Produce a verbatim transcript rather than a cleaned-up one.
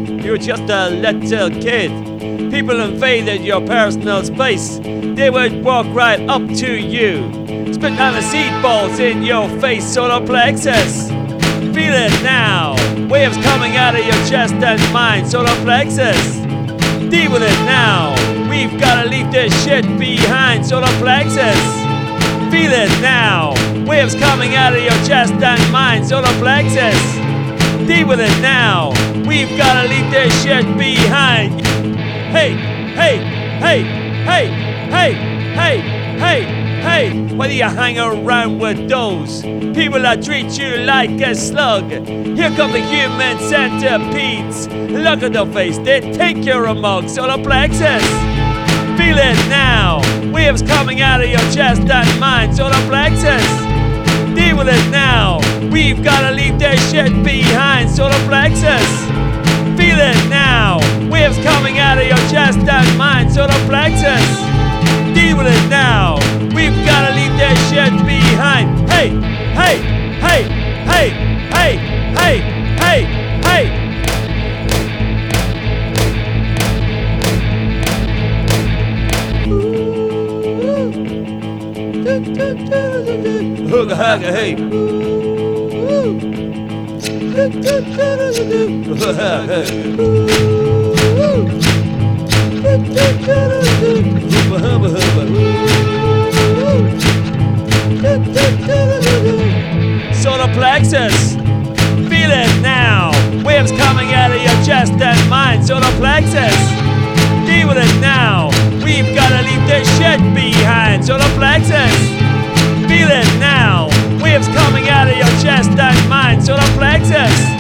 You were just a little kid. People invaded your personal space. They would walk right up to you, spit aniseed balls in your face, solar plexus. Feel it now. Waves coming out of your chest and mind, solar plexus. Deal with it now. We've gotta leave this shit behind, solar plexus. Feel it now. Waves coming out of your chest and mind, solar plexus. Deal with it now. We've gotta leave this shit behind. Hey, hey, hey, hey, hey, hey, hey, hey. Why do you hang around with those people that treat you like a slug? Here come the human centipedes. Look at their face, they take your remote, solar plexus. Feel it now. Waves coming out of your chest and mind, solar plexus. Deal with it now. We've gotta leave this shit behind, solar plexus. Feel it now. Waves coming out of your chest and mind, solar plexus. Deal with it now. We've gotta leave this shit behind. Hey, hey, hey, hey, hey, hey, hey, hey. Hooga hooga hey. Solar plexus. Feel it now. Waves coming out of your chest and mind, solar plexus. Deal with it now. We've gotta leave this shit behind, solar plexus. Feel it now. Waves coming out of your chest and mind, solar plexus.